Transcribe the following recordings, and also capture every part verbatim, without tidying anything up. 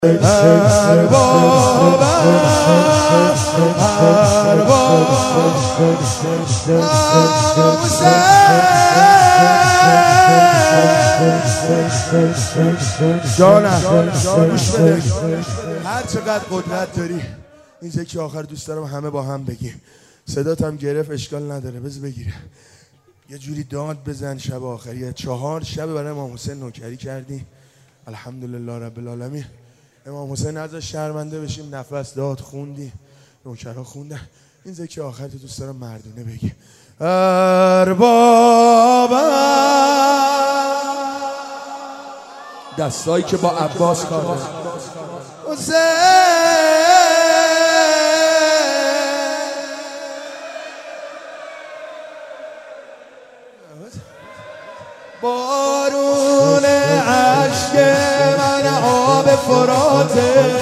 ارباب ارباب جانم گوش بده. هر چقدر قدرت داری این یکی آخر دوست دارم همه با هم بگیم. صدات هم گرفت اشکال نداره بذار بگیره. یه جوری داد بزن شب آخری. چهار شب برای امام حسین نوکری کردی الحمدلله رب العالمین. امام حسین نذاشت شرمنده بشیم، نفس داد خوندی، نوکرها خوندن. این ذکر آخر تو دوست دارم مردونه بگی. ارباب دستایی که با عباس کار حسین بارون عشق من آب فراته.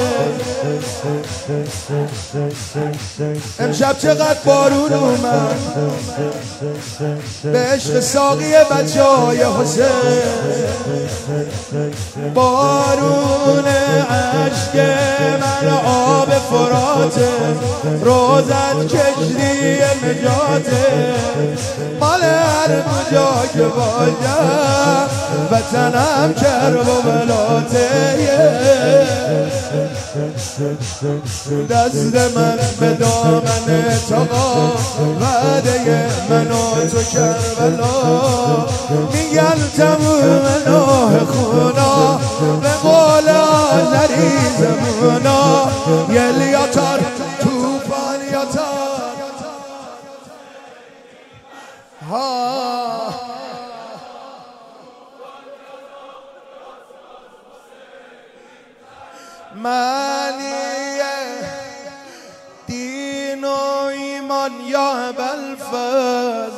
امشب چقدر بارون اومد به عشق ساقی بچه های حسین. بارون عشق من آب فراته، روزت کشتی نجاته. مال هر کجا که باشم وطنم کرب و بلاته. دست من به دامن تاقا وعده من و تو کربلا. میگن تموم نوح خونا به قول آذری زمونا. یل یاتار توفان یاتار ها معنی دین و ایمان یا ابوالفضل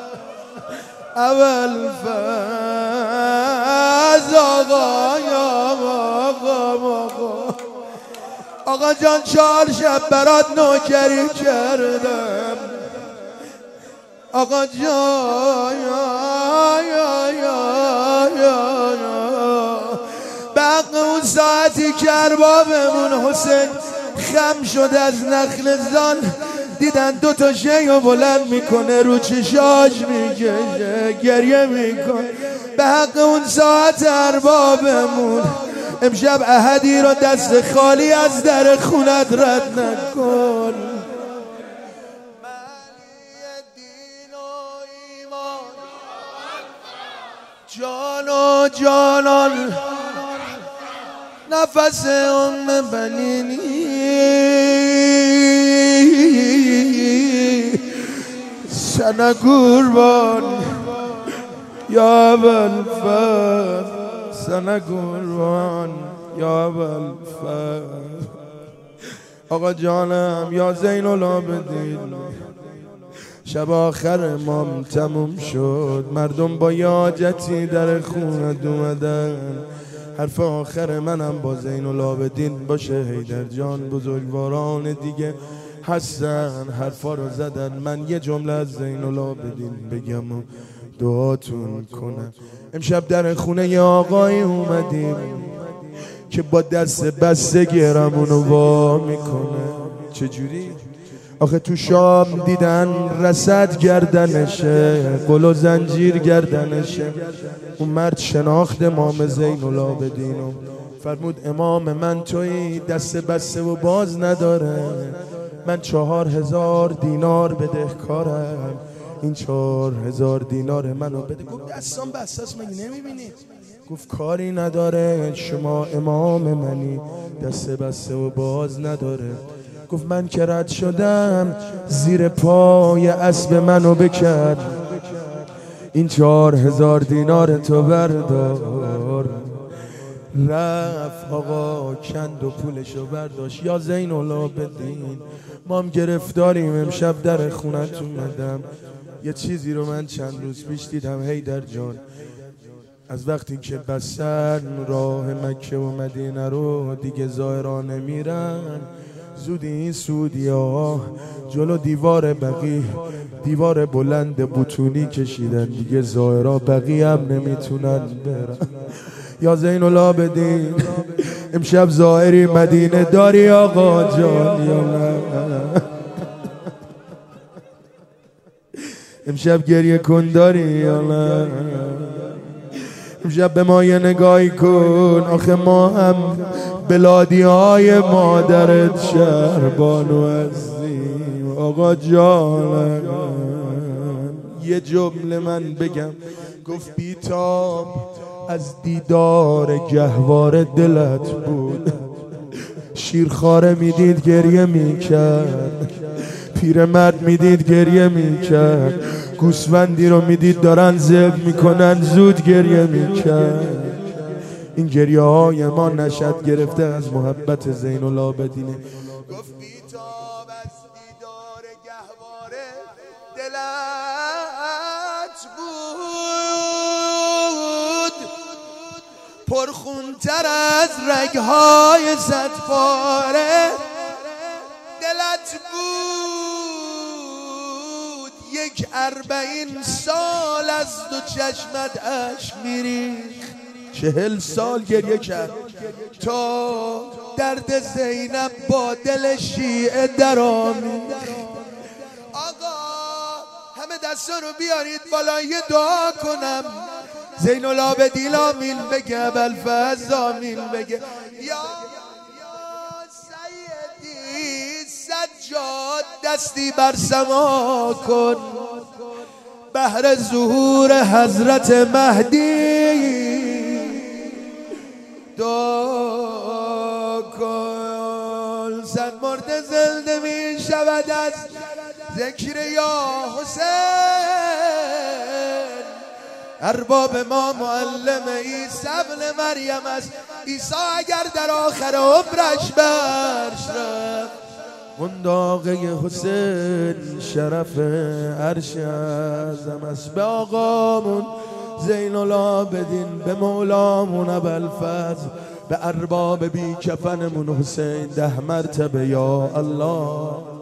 ابوالفضل آقا یا آقا آقا آقا جان چهار شب برات نوکری کردم. آقا جان یا یا یا یا بق اون ساعتی که اربابمون حسین خم شد از نخل زان، دیدن دو تا شیو بلند میکنه رو چشاش میکشه گریه میکنه. به حق اون ساعت اربابمون امشب احدی رو دست خالی از در خونت رد نکن. جان و جانان نفس ام بنینی سنه قربان یا ابوالفضل سنه قربان یا ابوالفضل. آقا جانم یا زین العابدین شب آخر امام تموم شد. مردم با یاجتی در خونت اومدن. حرف آخر منم با زین العابدین باشه. حیدر جان بزرگواران دیگه هستن حرفا رو زدن. من یه جمله از زین العابدین بگم و دعاتون کنم. امشب در خونه ی آقای اومدیم که با دست بسته گرمونو وا میکنه. چجوری؟ آخه تو شام دیدن رسد گردنشه، قل و زنجیر گردنشه. اون مرد شناخت امام زین العابدینو فرمود امام من تویی، دست بسته و باز نداره. من چهار هزار دینار بدهکارم، این چهار هزار دینار منو بده. گفت دستان بسته است مگه نمیبینید؟ گفت کاری نداره شما امام منی، دست بسته و باز نداره. گفت من که رد شدم زیر پای اسب منو بکرد، این چهار هزار دینار تو بردار. رفت آقا کند و پولشو برداشت. یا زین العابدین ما هم گرفتاریم امشب در خونت اومدم. یه چیزی رو من چند روز پیش دیدم حیدر جان. از وقتی که بستن راه مکه و مدینه رو دیگه زائران نمیرن، زودی این سعودی ها جلو دیوار بقی دیوار بلند بوتونی کشیدن دیگه زائرا بقی هم نمیتونن برن. یا زین العابدین امشب ظاهری مدینه داری آقا جان یا نه؟ امشب گریه کن داری یا نه؟ امشب به ما یه نگاهی کن، آخه ما هم بلادی های مادرت شهربانو هستیم آقا جان. یه جمله من بگم، گفت بیتاب از دیدار گهواره دلت بود، شیرخواره میدید گریه میکرد، پیرمرد میدید گریه میکرد، گوسفندی رو میدید دارن ذبح میکنن زود گریه میکرد. این گریه های ما نشد گرفته از محبت زین العابدینه. گفت بیتاب از دیدار گهواره دلت بود، پرخونتر از رگهای صدپاره دلت بود. یک اربعین سال از دو چشمت اشک میریخت، چهل سال گریه کرد تا درد زینب با دل شیعه در آمیخت. آقا همه دستا رو بیارید بالا یه دعا کنم، زین العابدین آمین بگه، ابوالفضل آمین بگه. یا سیدی سجاد دستی بر سما کن، بهر ظهور حضرت مهدی دعا کن. صد مرد زنده می شود از ذکر یا حسین، ارباب ما معلم عیسی ابن مریم است. عیسی اگر در آخر عمرش برش رفت، اون داغه حسین شرف عرش اعظم است. به آقامون زین العابدین، به مولامون ابوالفضل، به ارباب بی کفنمون حسین ده مرتبه یا الله.